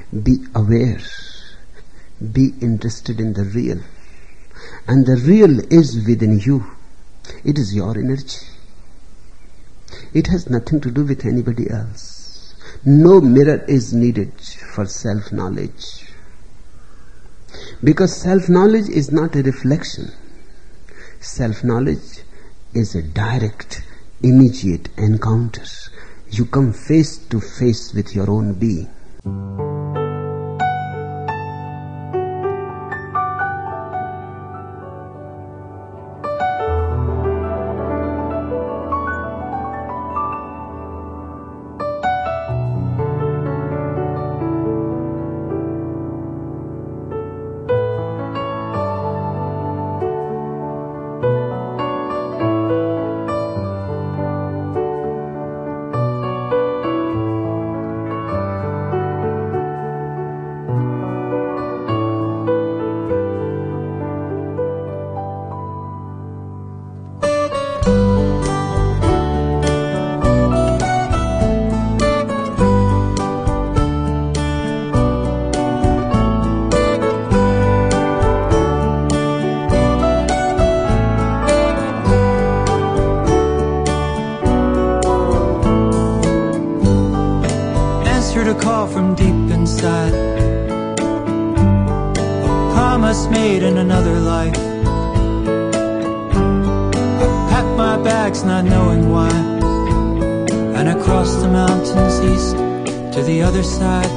Be aware. Be interested in the real. And the real is within you. It is your energy. It has nothing to do with anybody else. No mirror is needed for self-knowledge. Because self-knowledge is not a reflection. Self-knowledge is a direct, immediate encounter. You come face to face with your own being. From deep inside, a promise made in another life. I packed my bags not knowing why, and I crossed the mountains east to the other side.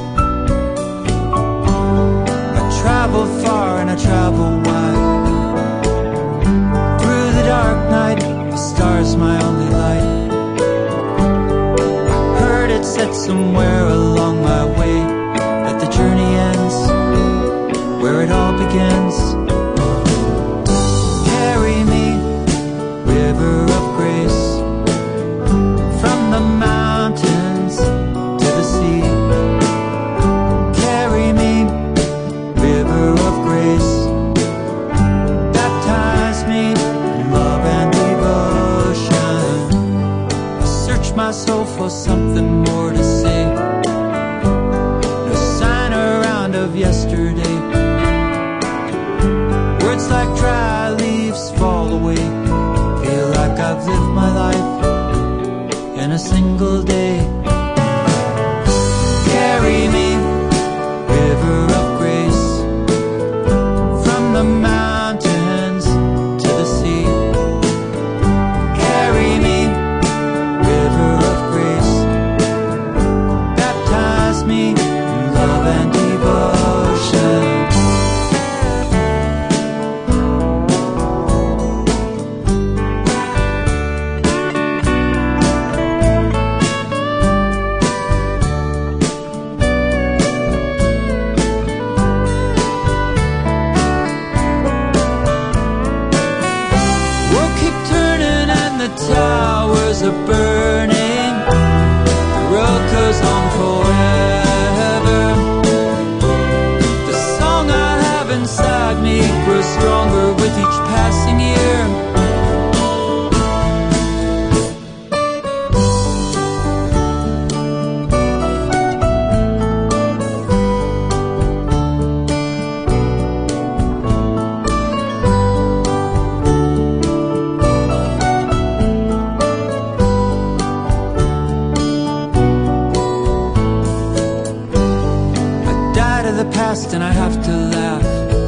I traveled far and I traveled wide, through the dark night, the stars my only light. It said somewhere along my way that the journey ends where it all begins. Carry me, river of grace, from the mountains to the sea. Carry me, river of grace, baptize me in love and devotion. I search my soul for something more to say. No sign around of yesterday. Words like dry leaves fall away. Feel like I've lived my life in a single day. Carry me, river of grace, from the mountains to the sea. Carry me, river of grace, baptize me in love and devotion. We'll keep turning and the towers are burning. The road goes on forever. The song I have inside me grows stronger with each passing year. The past and I have to laugh.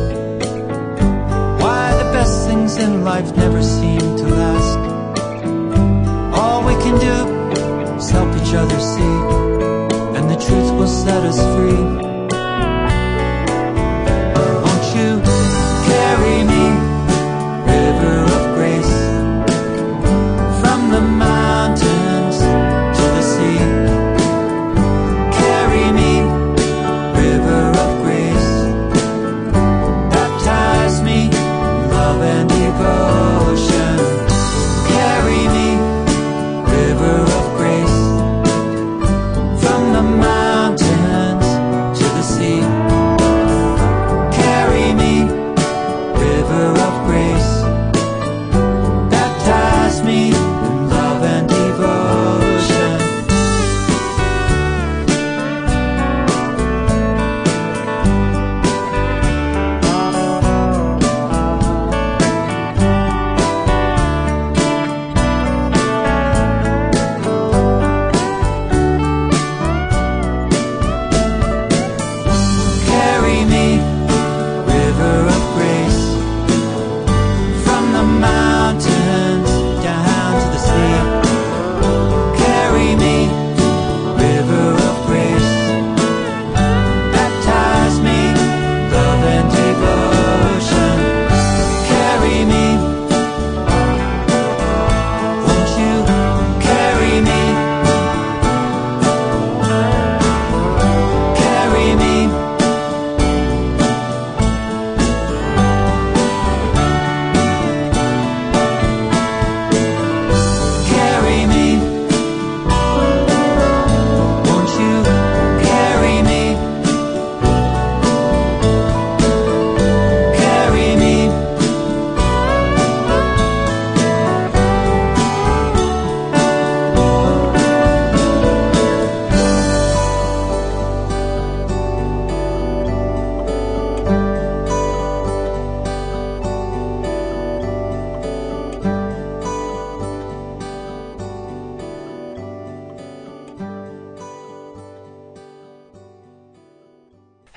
Why the best things in life never seem to last. All we can do is help each other see, and the truth will set us free. Won't you carry me, river of grace, from the mountains to the sea. Carry me, river of grace, baptize me in love and devotion. Carry me, river of grace,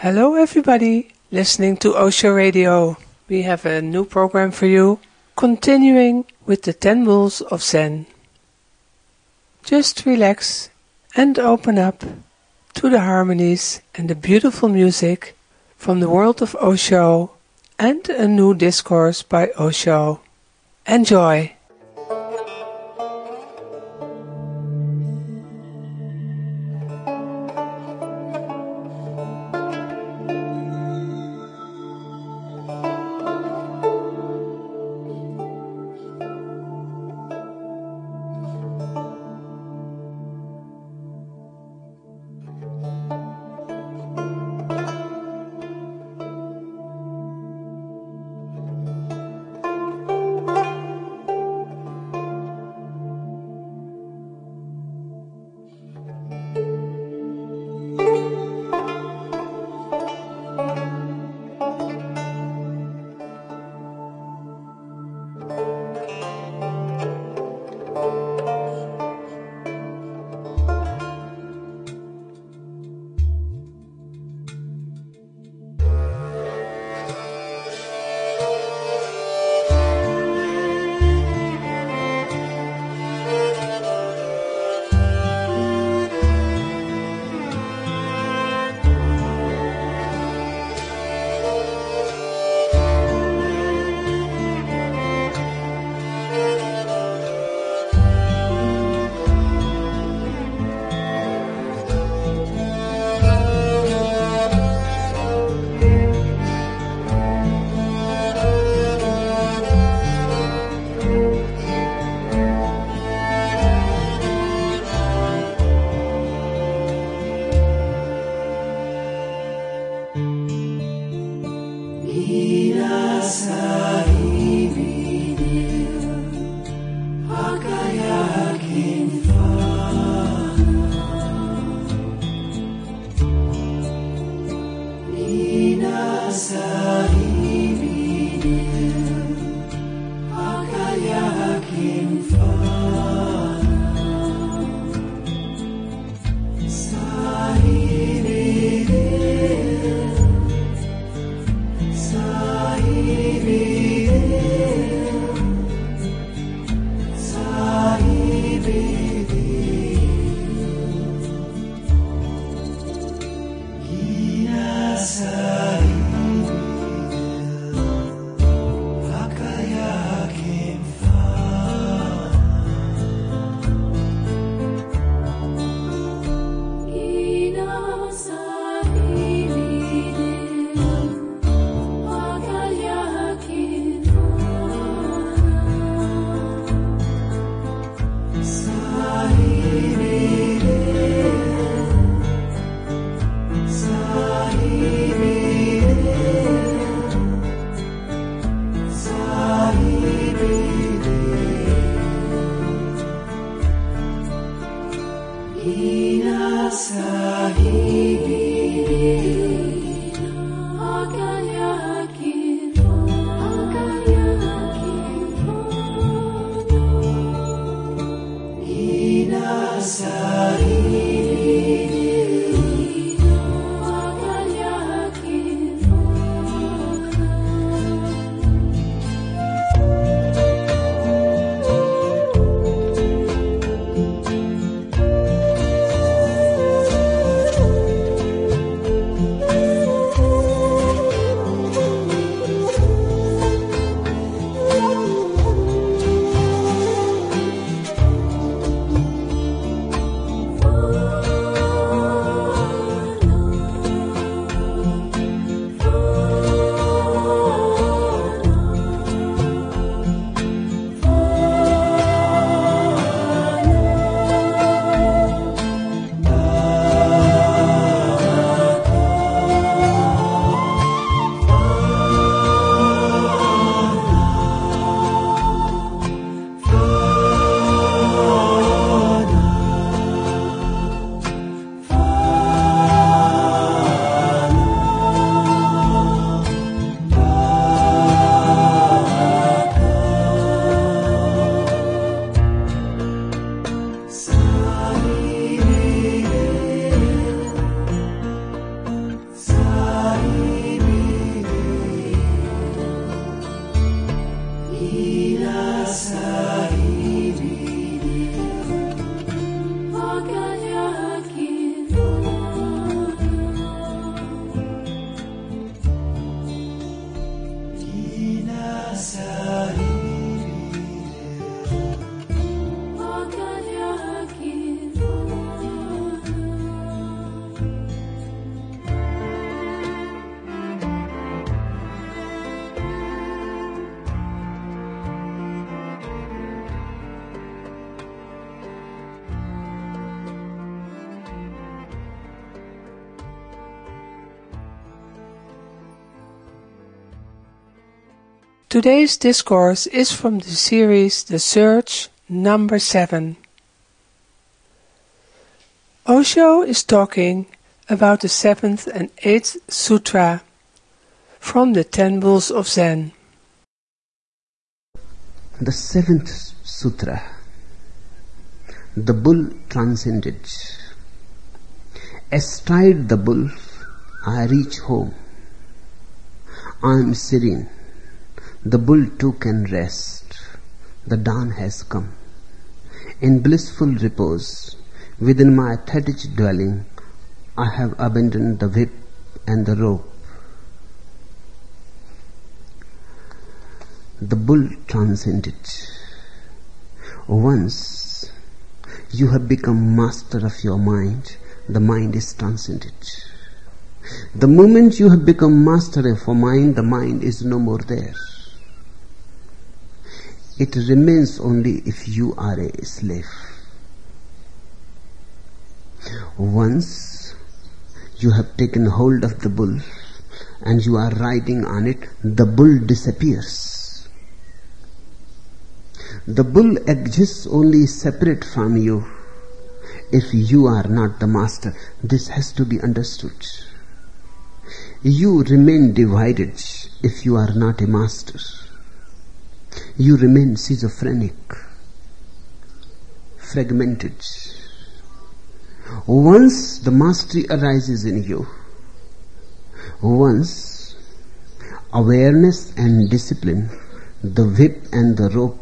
Hello everybody listening to Osho Radio. We have a new program for you, continuing with the 10 rules of Zen. Just relax and open up to the harmonies and the beautiful music from the world of Osho and a new discourse by Osho. Enjoy! Today's discourse is from the series The Search, number 7. Osho is talking about the 7th and 8th Sutra from the 10 Bulls of Zen. The 7th Sutra. The bull transcended. Astride the bull, I reach home. I am serene. The bull too can rest. The dawn has come. In blissful repose, within my thatched dwelling, I have abandoned the whip and the rope. The bull transcended. Once you have become master of your mind, the mind is transcended. The moment you have become master of your mind, the mind is no more there. It remains only if you are a slave. Once you have taken hold of the bull and you are riding on it, the bull disappears. The bull exists only separate from you if you are not the master. This has to be understood. You remain divided if you are not a master. You remain schizophrenic, fragmented. Once the mastery arises in you, once awareness and discipline, the whip and the rope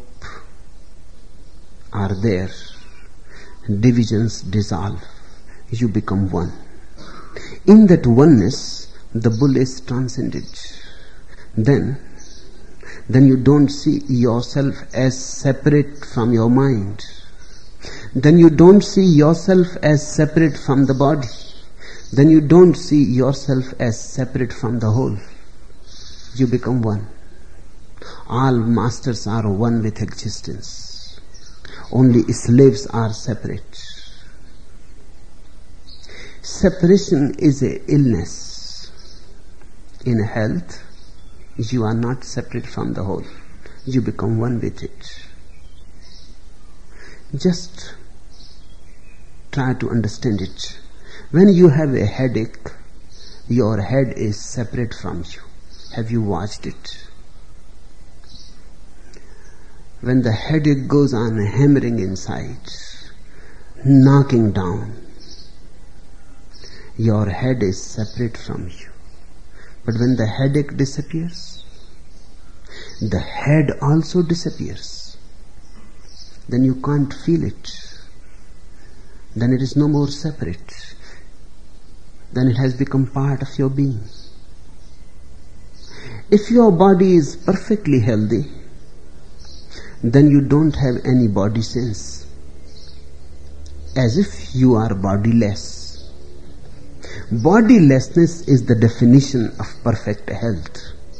are there, divisions dissolve, you become one. In that oneness, the bull is transcended. Then you don't see yourself as separate from your mind. Then you don't see yourself as separate from the body. Then you don't see yourself as separate from the whole. You become one. All masters are one with existence. Only slaves are separate. Separation is an illness. In health, you are not separate from the whole. You become one with it. Just try to understand it. When you have a headache, your head is separate from you. Have you watched it? When the headache goes on hammering inside, knocking down, your head is separate from you. But when the headache disappears, the head also disappears. Then you can't feel it. Then it is no more separate. Then it has become part of your being. If your body is perfectly healthy, then you don't have any body sense. As if you are bodiless. Bodilessness is the definition of perfect health.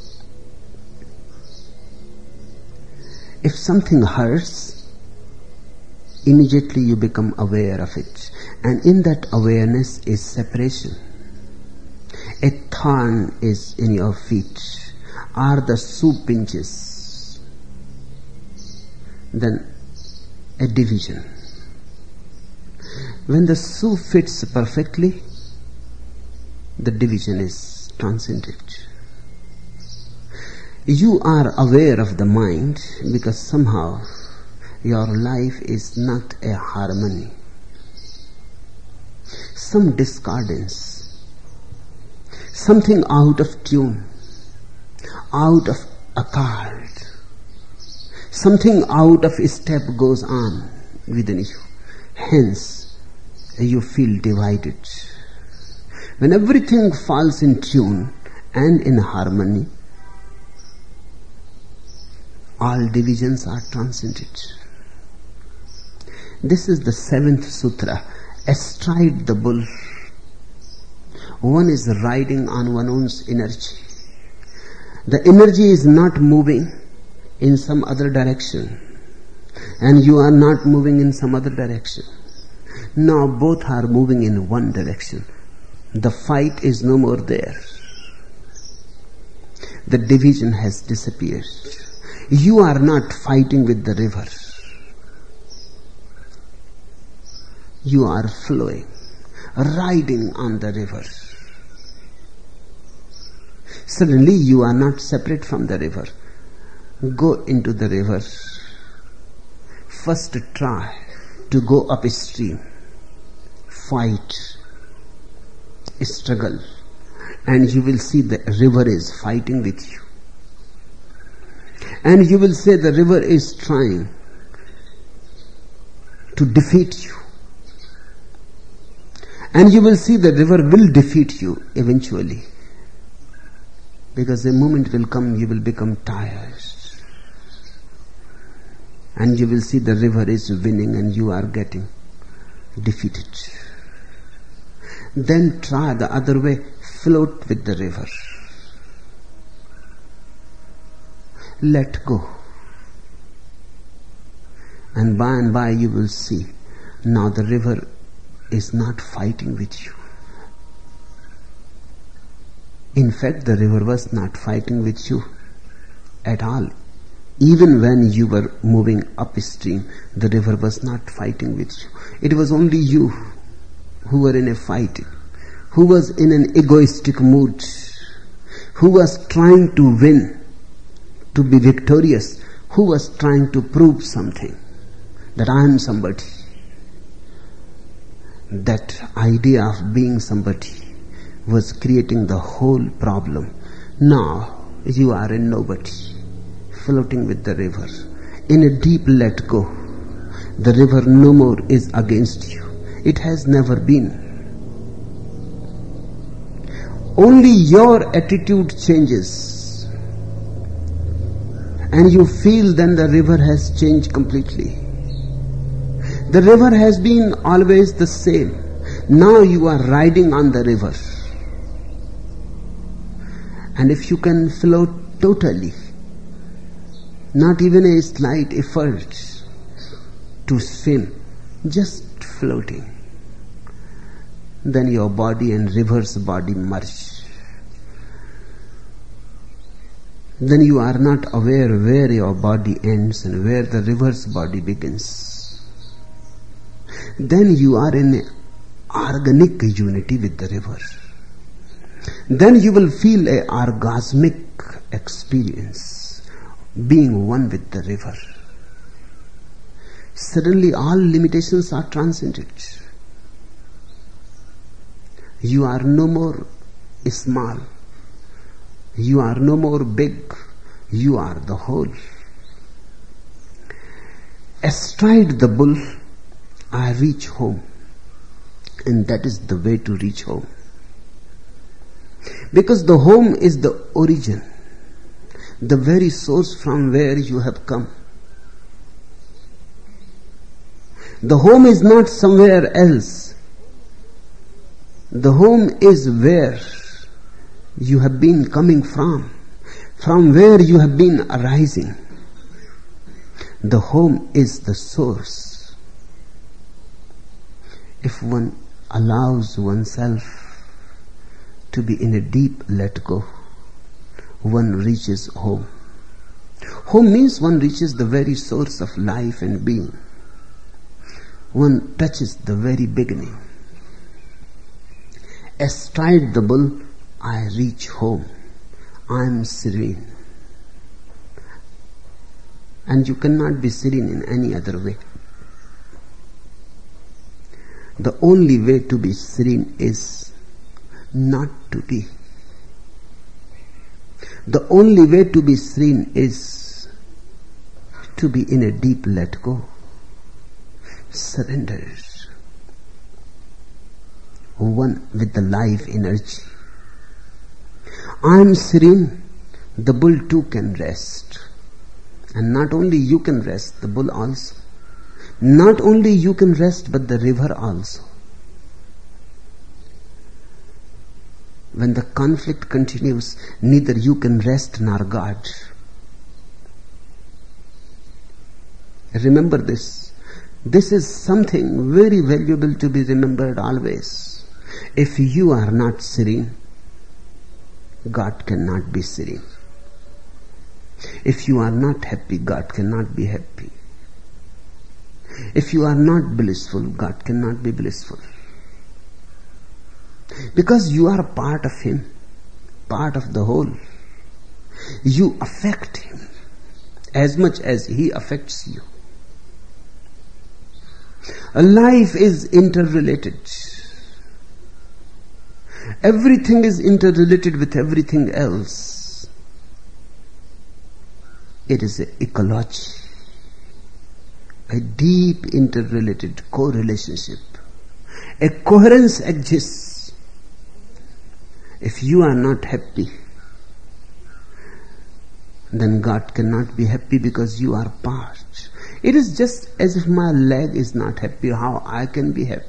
If something hurts, immediately you become aware of it. And in that awareness is separation. A thorn is in your feet, or the shoe pinches. Then a division. When the shoe fits perfectly, the division is transcended. You are aware of the mind because somehow your life is not a harmony. Some discordance, something out of tune, out of accord, something out of step goes on within you. Hence, you feel divided. When everything falls in tune and in harmony, all divisions are transcended. This is the 7th Sutra. Astride the bull. One is riding on one's energy. The energy is not moving in some other direction, and you are not moving in some other direction. Now both are moving in one direction. The fight is no more there. the division has disappeared. You are not fighting with the river. You are flowing, riding on the river. Suddenly you are not separate from the river. Go into the river. First try to go upstream. Fight, struggle, and you will see the river is fighting with you. And you will say the river is trying to defeat you. And you will see the river will defeat you eventually. Because a moment will come, you will become tired. And you will see the river is winning and you are getting defeated. Then try the other way, float with the river. Let go. And by you will see, now the river is not fighting with you. In fact, the river was not fighting with you at all. Even when you were moving upstream, the river was not fighting with you. It was only you who were in a fight, who was in an egoistic mood, who was trying to win, to be victorious, who was trying to prove something, that I am somebody. That idea of being somebody was creating the whole problem. Now you are a nobody, floating with the river. In a deep let go, the river no more is against you. It has never been. Only your attitude changes, and you feel then the river has changed completely. The river has been always the same. Now you are riding on the river. And if you can float totally, not even a slight effort to swim, just floating, then your body and river's body merge. Then you are not aware where your body ends and where the river's body begins. Then you are in organic unity with the river. Then you will feel a orgasmic experience, being one with the river. Suddenly all limitations are transcended. You are no more small. You are no more big. You are the whole. Astride the bull, I reach home. And that is the way to reach home. Because the home is the origin, the very source from where you have come. The home is not somewhere else. The home is where you have been coming from where you have been arising. The home is the source. If one allows oneself to be in a deep let go, one reaches home. Home means one reaches the very source of life and being. One touches the very beginning. Astride the bull, I reach home. I am serene. And you cannot be serene in any other way. The only way to be serene is not to be. The only way to be serene is to be in a deep let go. Surrender. One with the life energy. I am serene. The bull too can rest. And not only you can rest, the bull also. Not only you can rest, but the river also. When the conflict continues, neither you can rest nor guard. Remember this. This is something very valuable to be remembered always. If you are not serene, God cannot be serene. If you are not happy, God cannot be happy. If you are not blissful, God cannot be blissful. Because you are a part of Him, part of the whole. You affect Him as much as He affects you. A life is interrelated. Everything is interrelated with everything else. It is an ecology, a deep interrelated co-relationship. A coherence exists. If you are not happy, then God cannot be happy because you are part. It is just as if my leg is not happy, how I can be happy?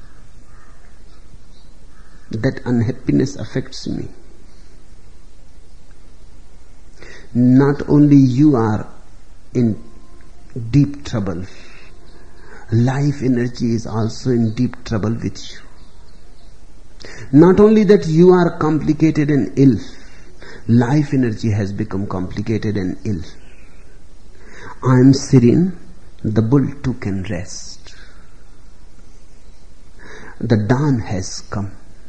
That unhappiness affects me. Not only you are in deep trouble, life energy is also in deep trouble with you. Not only that you are complicated and ill, life energy has become complicated and ill. I am serene, the bull too can rest. The dawn has come.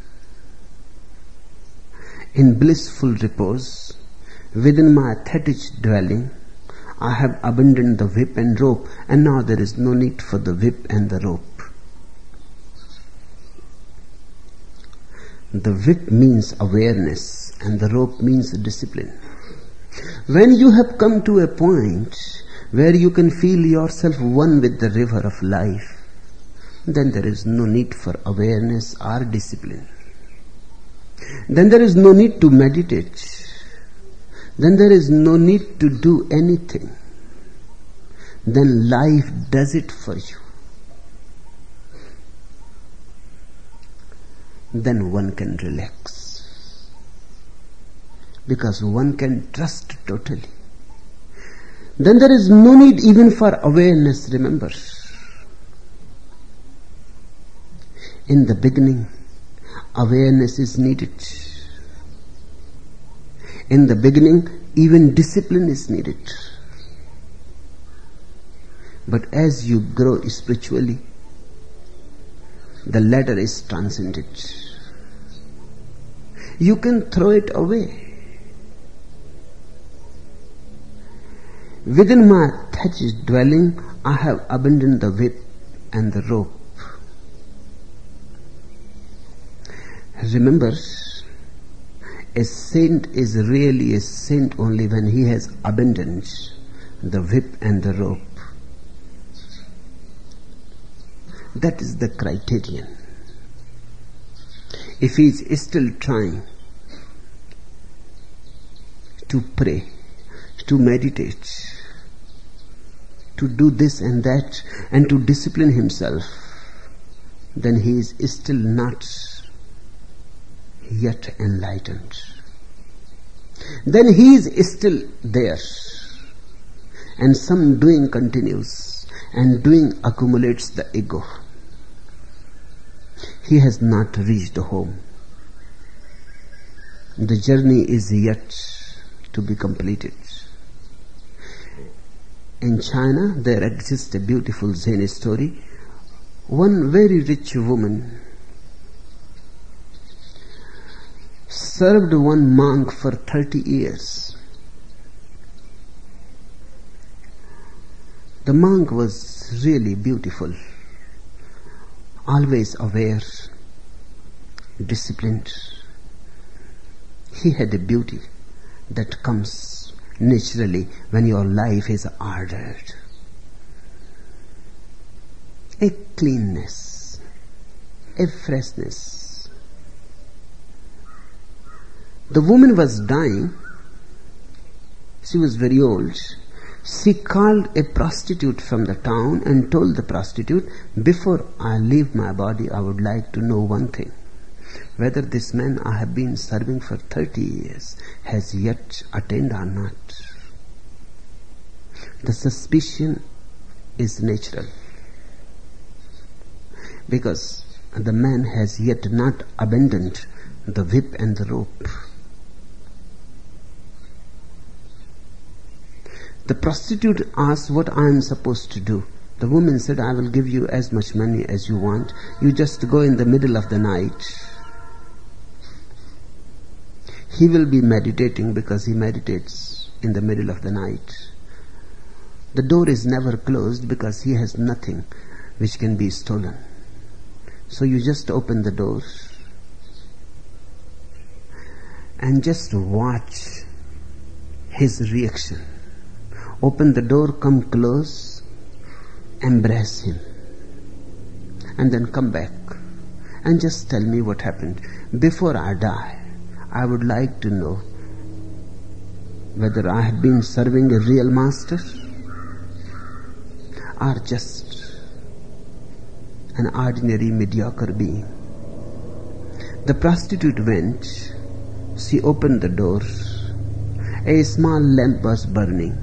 In blissful repose, within my thatched dwelling, I have abandoned the whip and rope, and now there is no need for the whip and the rope. The whip means awareness, and the rope means discipline. When you have come to a point where you can feel yourself one with the river of life, then there is no need for awareness or discipline. Then there is no need to meditate. Then there is no need to do anything. Then life does it for you. Then one can relax. Because one can trust totally. Then there is no need even for awareness, remember. In the beginning, awareness is needed. In the beginning, even discipline is needed. But as you grow spiritually, the ladder is transcended. You can throw it away. Within my thatched dwelling, I have abandoned the whip and the rope. Remember, a saint is really a saint only when he has abandoned the whip and the rope. That is the criterion. If he is still trying to pray, to meditate, to do this and that, and to discipline himself, then he is still not yet enlightened. Then he is still there, and some doing continues, and doing accumulates the ego. He has not reached home. The journey is yet to be completed. In China, there exists a beautiful Zen story. One very rich woman served one monk for 30 years. The monk was really beautiful, always aware, disciplined. He had a beauty that comes naturally when your life is ordered. A cleanness, a freshness. The woman was dying. She was very old. She called a prostitute from the town and told the prostitute, "Before I leave my body, I would like to know one thing. Whether this man I have been serving for 30 years has yet attained or not." The suspicion is natural, because the man has yet not abandoned the whip and the rope. The prostitute asked what I am supposed to do. The woman said, I will give you as much money as you want. You just go in the middle of the night. He will be meditating because he meditates in the middle of the night. The door is never closed because he has nothing which can be stolen. So you just open the door and just watch his reaction. Open the door, come close, embrace him, and then come back and just tell me what happened. Before I die, I would like to know whether I have been serving a real master or just an ordinary mediocre being. The prostitute went. She opened the door. A small lamp was burning.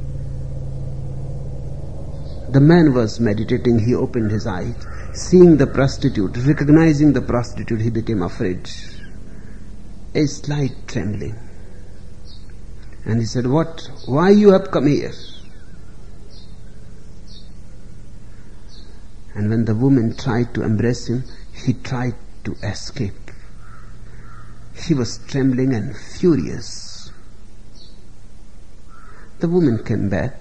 The man was meditating. He opened his eyes. Seeing the prostitute, recognizing the prostitute, he became afraid. A slight trembling. And he said, "What? Why you have come here?" And when the woman tried to embrace him, he tried to escape. He was trembling and furious. The woman came back,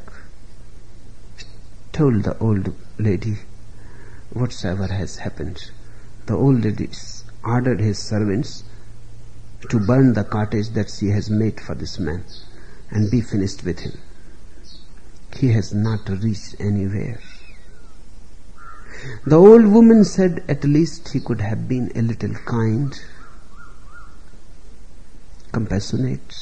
told the old lady whatsoever has happened. The old lady ordered his servants to burn the cottage that she has made for this man and be finished with him. He has not reached anywhere. The old woman said, at least he could have been a little kind, compassionate.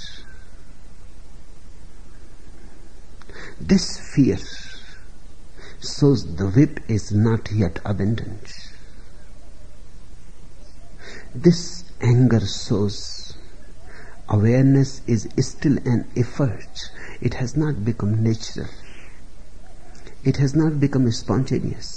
This fear shows the whip is not yet abandoned. This anger shows awareness is still an effort. It has not become natural. It has not become spontaneous.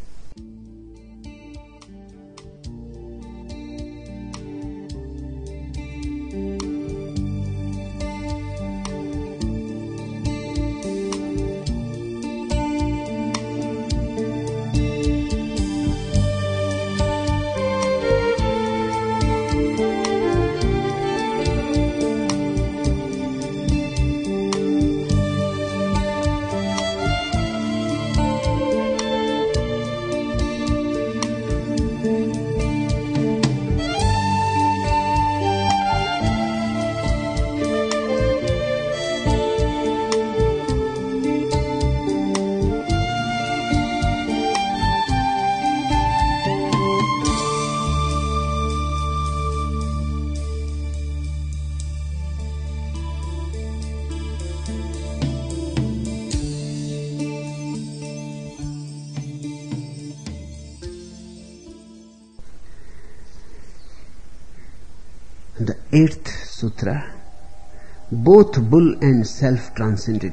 The 8th Sutra, both bull and self transcended.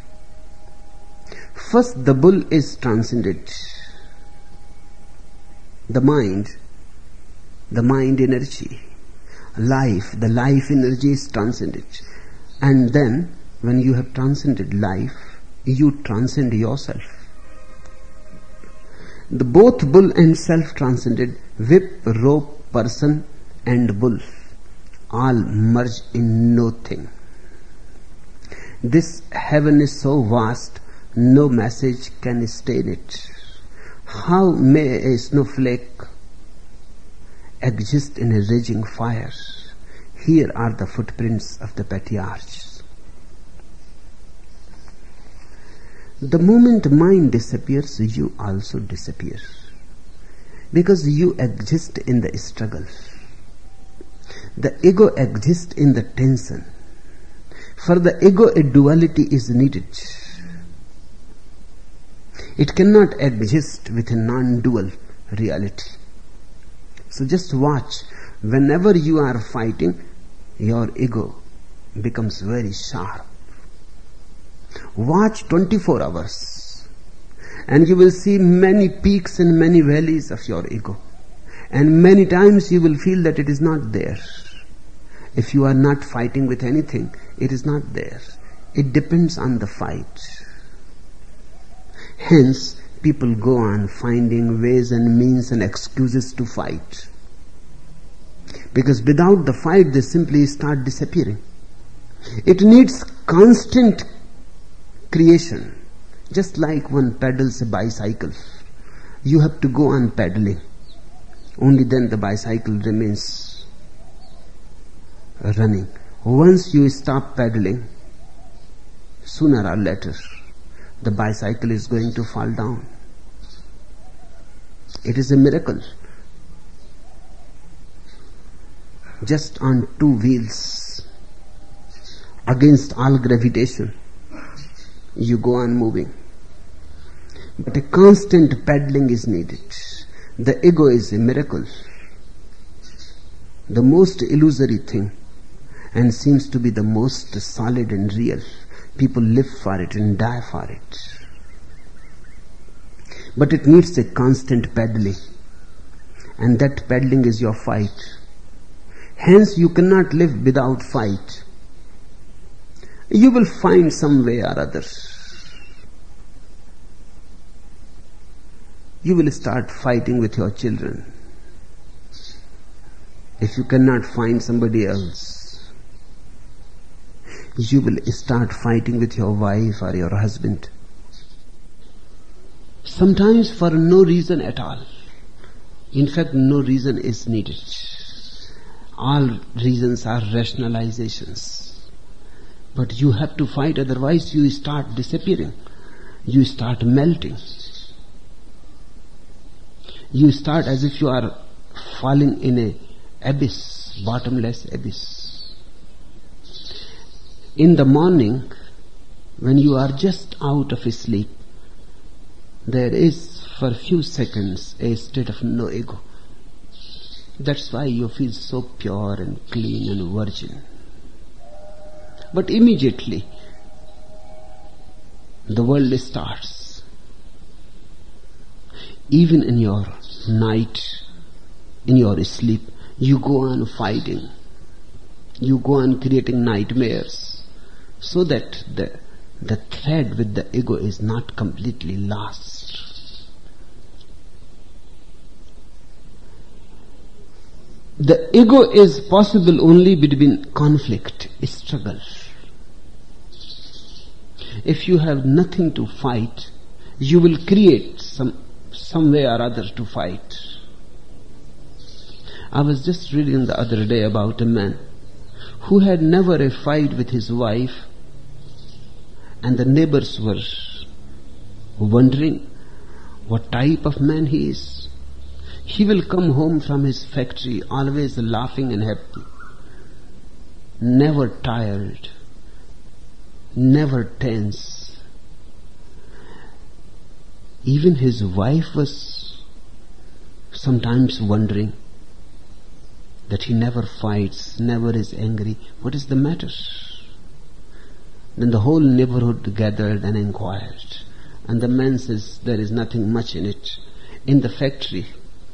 First, the bull is transcended. The mind energy, life, the life energy is transcended. And then, when you have transcended life, you transcend yourself. The both bull and self transcended, whip, rope, person and bull, all merge in no thing. This heaven is so vast, no message can stain it. How may a snowflake exist in a raging fire? Here are the footprints of the patriarchs. The moment mind disappears, you also disappear, because you exist in the struggle. The ego exists in the tension. For the ego, a duality is needed. It cannot exist with a non-dual reality. So just watch. Whenever you are fighting, your ego becomes very sharp. Watch 24 hours and you will see many peaks and many valleys of your ego. And many times you will feel that it is not there. If you are not fighting with anything, it is not there. It depends on the fight. Hence, people go on finding ways and means and excuses to fight. Because without the fight, they simply start disappearing. It needs constant creation. Just like one pedals a bicycle, you have to go on pedaling. Only then the bicycle remains running. Once you stop pedaling, sooner or later, the bicycle is going to fall down. It is a miracle. Just on two wheels, against all gravitation, you go on moving. But a constant pedaling is needed. The ego is a miracle, the most illusory thing, and seems to be the most solid and real. People live for it and die for it. But it needs a constant pedaling, and that pedaling is your fight. Hence you cannot live without fight. You will find some way or other. You will start fighting with your children. If you cannot find somebody else, you will start fighting with your wife or your husband. Sometimes for no reason at all. In fact, no reason is needed. All reasons are rationalizations. But you have to fight, otherwise you start disappearing. You start melting. You start as if you are falling in a abyss, bottomless abyss. In the morning, when you are just out of sleep, there is for a few seconds a state of no ego. That's why you feel so pure and clean and virgin. But immediately, the world starts. Even in your night, in your sleep, you go on fighting. You go on creating nightmares, so that the thread with the ego is not completely lost. The ego is possible only between conflict, struggle. If you have nothing to fight, you will create some way or other to fight. I was just reading the other day about a man who had never a fight with his wife, and the neighbors were wondering what type of man he is. He will come home from his factory always laughing and happy, never tired, never tense. Even his wife was sometimes wondering that he never fights, never is angry. What is the matter? Then the whole neighborhood gathered and inquired. And the man says, there is nothing much in it. In the factory,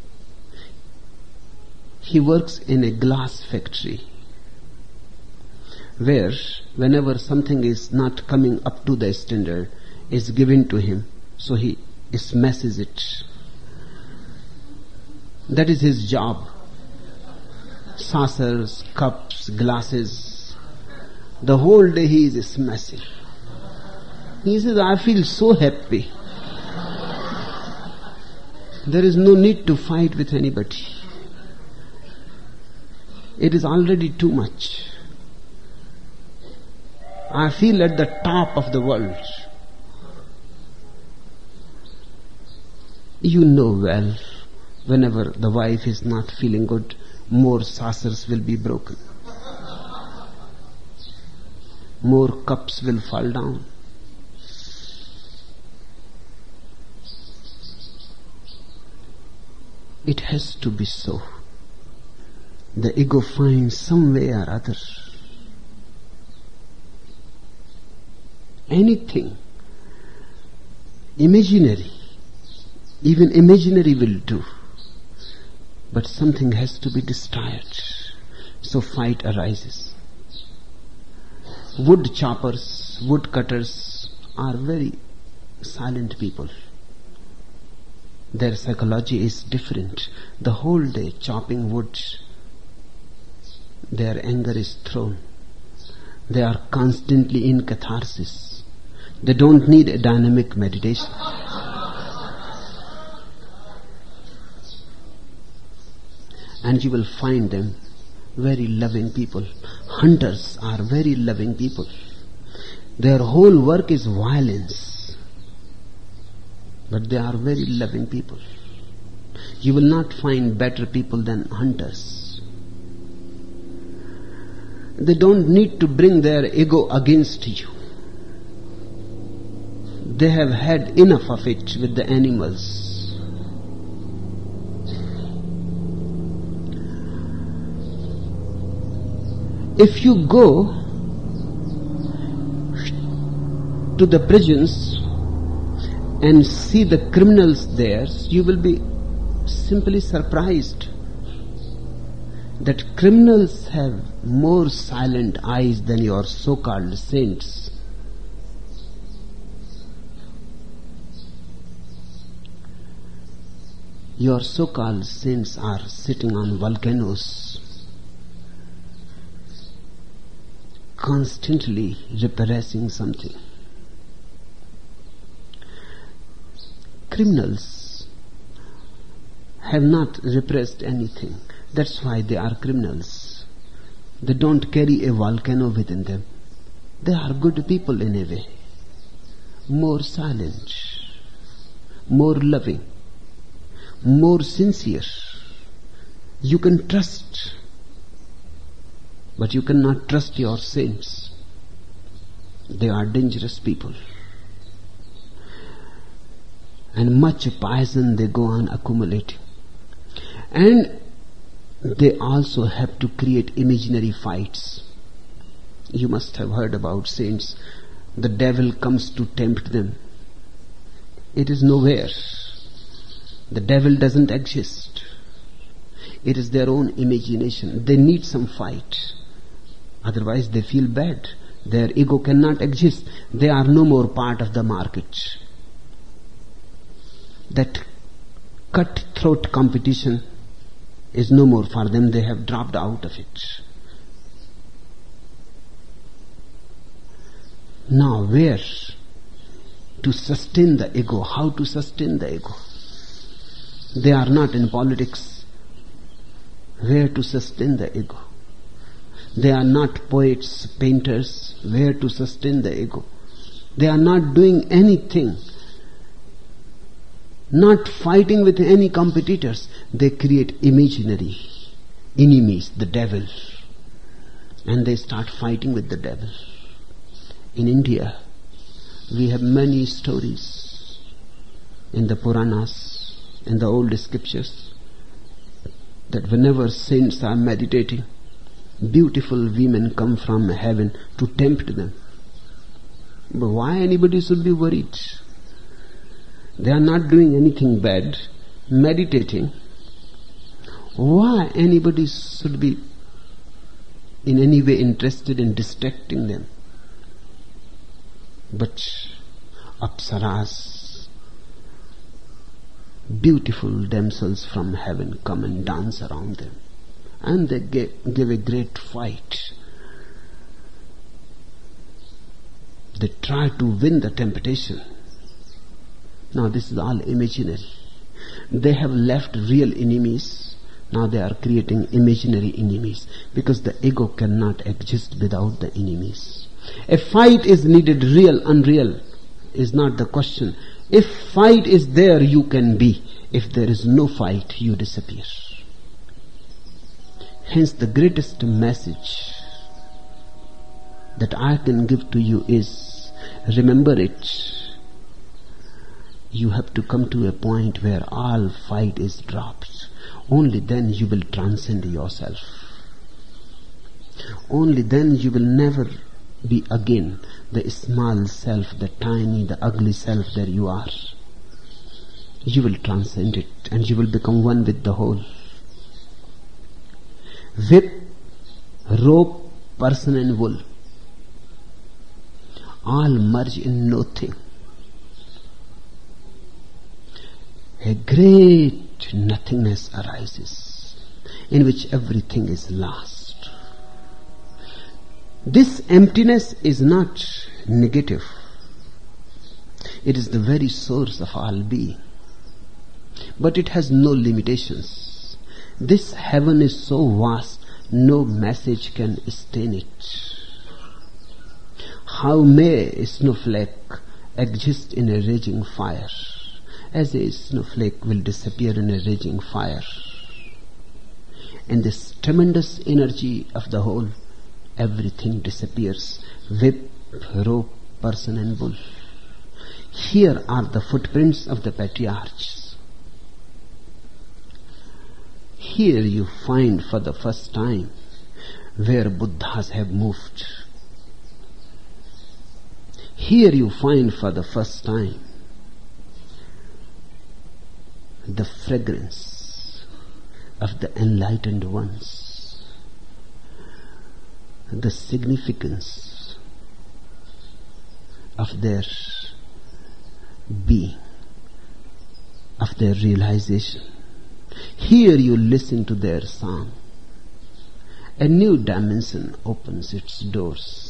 he works in a glass factory, where whenever something is not coming up to the standard, is given to him, so he smashes it. That is his job. Saucers, cups, glasses. The whole day he is smashing. He says, I feel so happy. There is no need to fight with anybody. It is already too much. I feel at the top of the world. You know well, whenever the wife is not feeling good, more saucers will be broken. More cups will fall down. It has to be so. The ego finds some way or other. Anything imaginary, even imaginary will do. But something has to be destroyed. So fight arises. Wood choppers woodcutters are very silent people. Their psychology is different. The whole day chopping wood, their anger is thrown. They are constantly in catharsis. They don't need a dynamic meditation. And you will find them very loving people. Hunters are very loving people. Their whole work is violence, but they are very loving people. You will not find better people than hunters. They don't need to bring their ego against you. They have had enough of it with the animals. If you go to the prisons and see the criminals there, you will be simply surprised that criminals have more silent eyes than your so-called saints. Your so-called saints are sitting on volcanoes, constantly repressing something. Criminals have not repressed anything. That's why they are criminals. They don't carry a volcano within them. They are good people in a way. More silent, more loving, more sincere. You can trust, but you cannot trust your saints. They are dangerous people. And much poison they go on accumulating. And they also have to create imaginary fights. You must have heard about saints. The devil comes to tempt them. It is nowhere. The devil doesn't exist. It is their own imagination. They need some fight. Otherwise they feel bad. Their ego cannot exist. They are no more part of the market. That cutthroat competition is no more for them. They have dropped out of it. Now where to sustain the ego? How to sustain the ego? They are not in politics. Where to sustain the ego? They are not poets, painters. Where to sustain the ego? They are not doing anything. Not fighting with any competitors. They create imaginary enemies, the devil. And they start fighting with the devil. In India, we have many stories in the Puranas, in the old scriptures, that whenever saints are meditating, beautiful women come from heaven to tempt them. But why anybody should be worried? They are not doing anything bad, meditating. Why anybody should be in any way interested in distracting them? But Apsaras, beautiful damsels from heaven, come and dance around them. And they give a great fight. They try to win the temptation. Now this is all imaginary. They have left real enemies. Now they are creating imaginary enemies, because the ego cannot exist without the enemies. A fight is needed. Real, unreal is not the question. If fight is there, you can be. If there is no fight, you disappear. Hence the greatest message that I can give to you is, remember it. You have to come to a point where all fight is dropped. Only then you will transcend yourself. Only then you will never be again the small self, the tiny, the ugly self that you are. You will transcend it and you will become one with the whole. Whip, rope, person and wool. all merge in nothing. A great nothingness arises, in which everything is lost. This emptiness is not negative. It is the very source of all being. But it has no limitations. This heaven is so vast, no message can stain it. How may a snowflake exist in a raging fire, as a snowflake will disappear in a raging fire? In this tremendous energy of the whole, everything disappears. Whip, rope, person and bull. Here are the footprints of the patriarchs. Here you find for the first time where Buddhas have moved. Here you find for the first time the fragrance of the enlightened ones, the significance of their being, of their realization. Here you listen to their song. A new dimension opens its doors.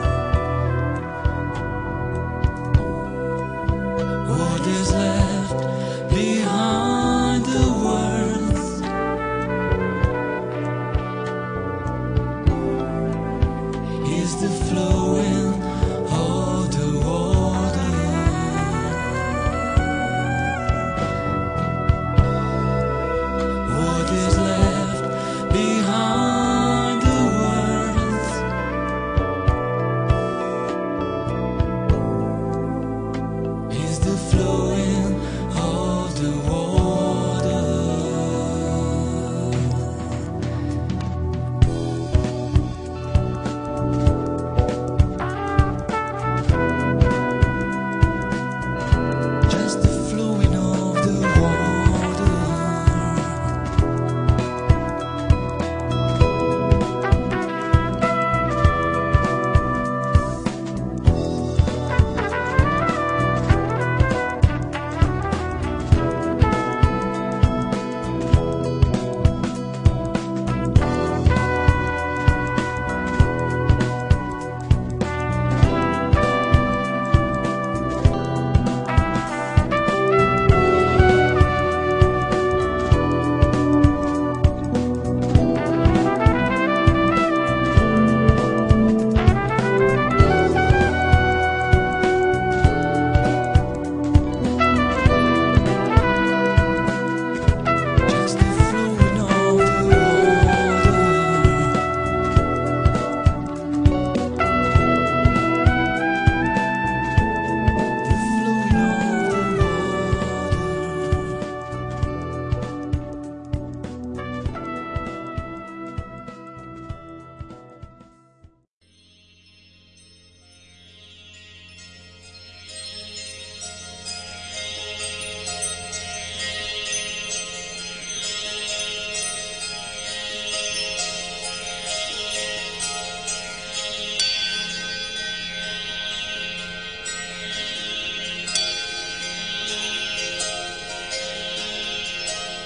What is left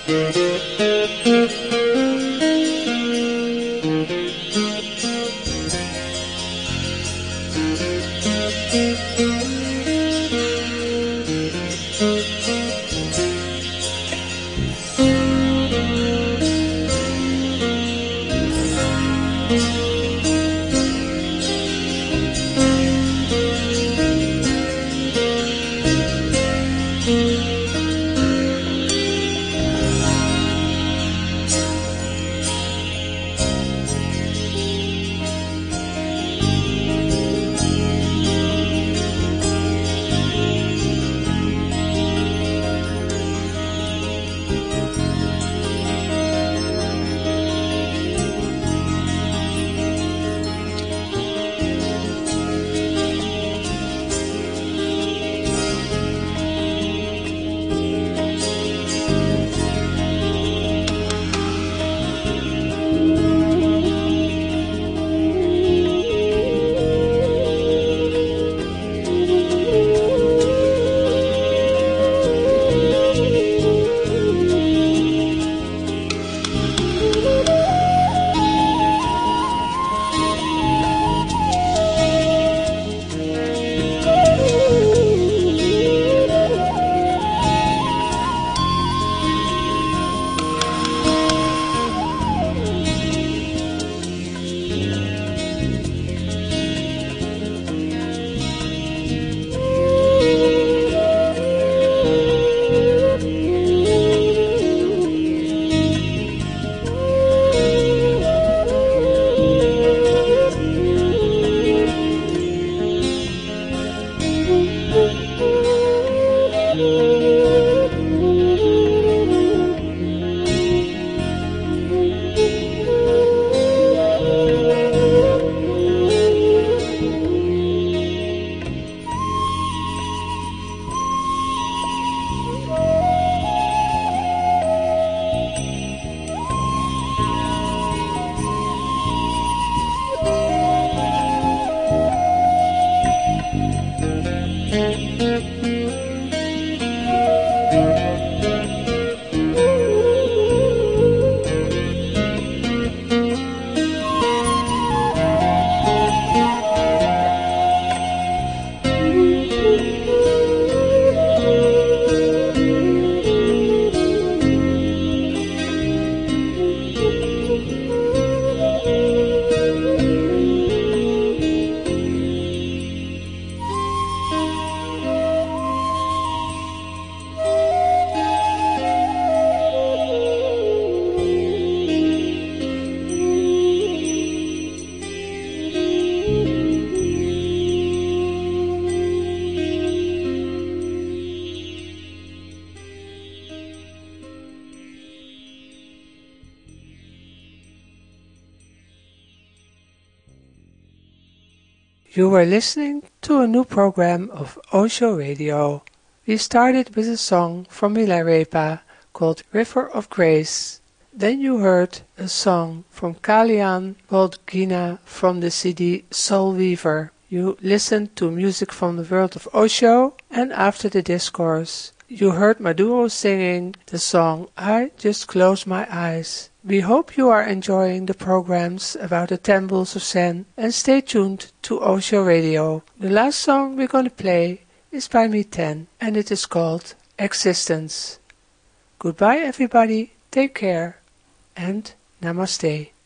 You were listening to a new program of Osho Radio. We started with a song from Milarepa called River of Grace. Then you heard a song from Kalyan called Gina from the CD Soul Weaver. You listened to music from the world of Osho, and after the discourse, you heard Maduro singing the song I Just Close My Eyes. We hope you are enjoying the programs about the temples of Zen, and stay tuned to Osho Radio. The last song we're going to play is by Me10, and it is called Existence. Goodbye everybody, take care, and Namaste.